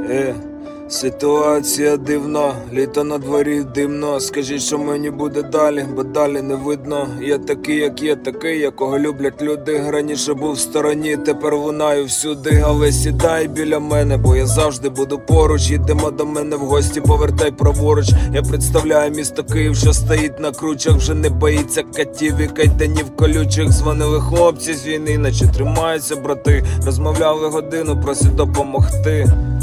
Ситуація дивна, літо на дворі димно. Скажіть, що мені буде далі, бо далі не видно. Я такий, як є, такий, якого люблять люди. Раніше був в стороні, тепер лунаю всюди. Але сідай біля мене, бо я завжди буду поруч. Їдемо до мене в гості, повертай праворуч. Я представляю місто Київ, що стоїть на кручах. Вже не боїться катів і кайданів колючих. Дзвонили хлопці з війни, наче тримаються брати. Розмовляли годину, просять допомогти.